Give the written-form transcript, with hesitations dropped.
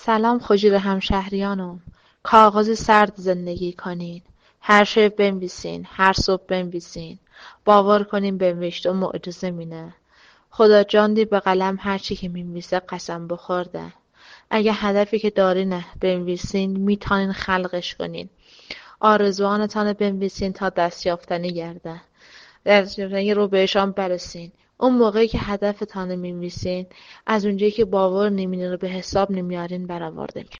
سلام خجیر همشهریانم. کاغذ سرد زندگی کنین. هر شب بنویسین، هر صبح بنویسین. باور کنین بنوشته معجزه مینه. خدا جاندی به قلم هرچی که مینویسه قسم بخورده. اگه هدفی که دارینه بنویسین میتونین خلقش کنین. آرزوانتان بنویسین تا دستیافتنی گرده. دستیافتنی رو بهشان برسین. اون موقعی که هدفتان مینویسین از اونجایی که باور نمینین رو به حساب نمیارین برآورده